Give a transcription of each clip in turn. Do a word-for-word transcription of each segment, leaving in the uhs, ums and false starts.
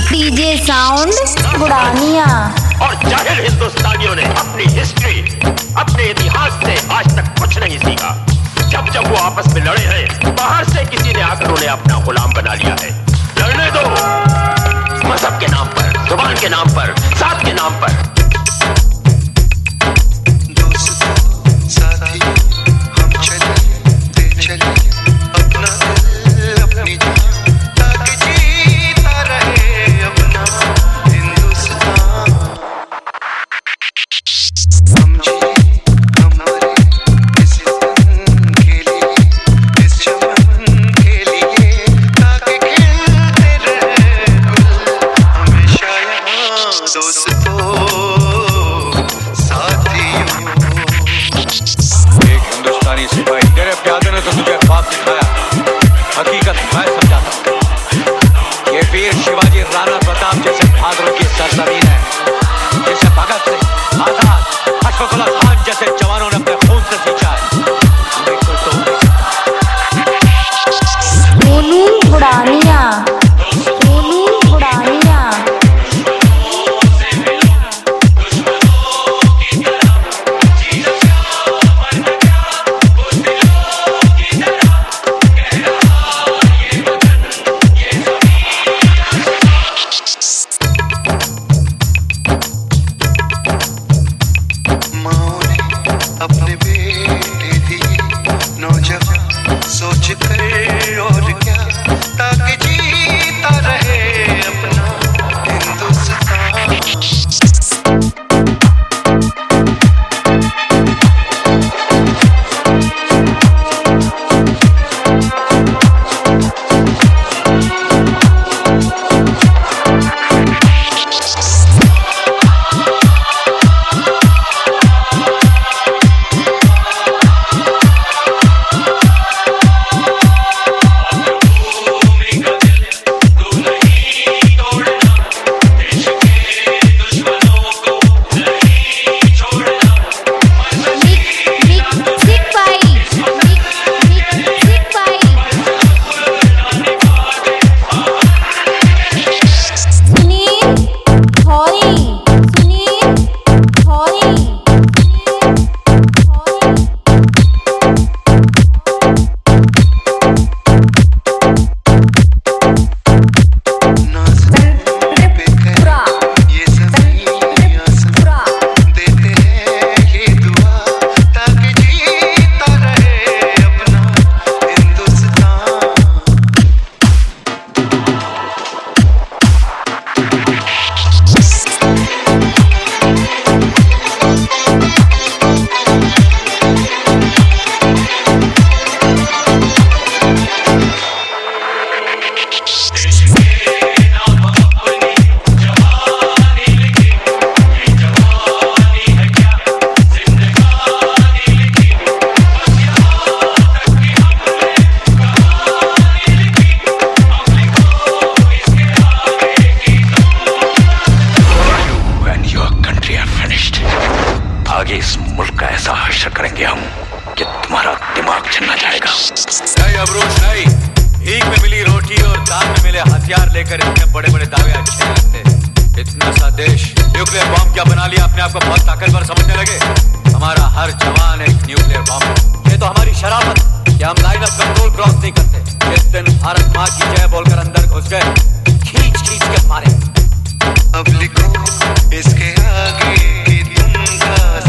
DJ sound गुड़ानिया। और जाहिल हिंदुस्तानियों ने अपनी हिस्ट्री, अपने इतिहास से आज तक कुछ नहीं सीखा। जब जब वो आपस में लड़े हैं, बाहर से किसी ने आकर उन्हें अपना गुलाम बना लिया है। लड़ने दो, मजहब के नाम पर, जुबान के नाम पर, साथ के नाम पर। हकीकत मैं समझाता हूँ। ये वीर शिवाजी राणा प्रताप जैसे बहादुरों की सरजमीन है, जैसे भगत सिंह, आजाद, अशफाकुल्ला खान जैसे जवानों ने अपने खून से सींचा है। सोनू गुड़ानिया, सोनू गुड़ानिया। अपने बेटे दी नौजवान सोच कर और क्या, ताकि जीता रहे अपना हिंदुस्तान। आगे इस मुल्क का ऐसा हश्र करेंगे हम कि तुम्हारा दिमाग छिन्ना जाएगा। नहीं अबरूज नहीं, भीख में मिली रोटी और दाल में मिले हथियार लेकर इतने बड़े बड़े दावे अच्छे नहीं लगते। इतना सा देश न्यूक्लियर बॉम्ब क्या बना लिया, अपने आप को बहुत ताकतवर समझने लगे। हमारा हर जवान एक न्यूक्लियर बॉम्ब। ये तो हमारी शराफत कि हम लाइन ऑफ कंट्रोल क्रॉस नहीं करते। जिस दिन भारत माँ की जय बोलकर अंदर घुस गए, खींच खींच के मारे। अब लिखो इसके आगे कि तुम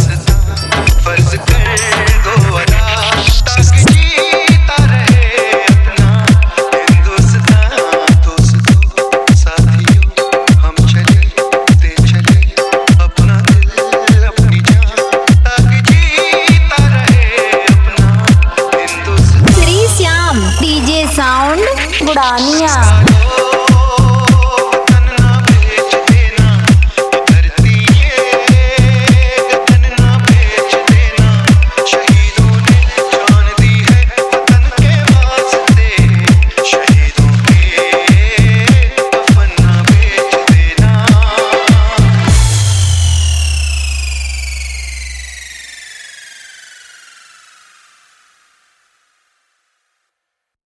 फर्ज कर दो अदा, ताकि जीता रहे अपना हिंदुस्तान। दोस्तों साथियों हम चले ते चले अपना दिल अपनी जान, ताकि जीता रहे अपना हिंदुस्तान। Shri Shyam DJ sound गुड़ानिया।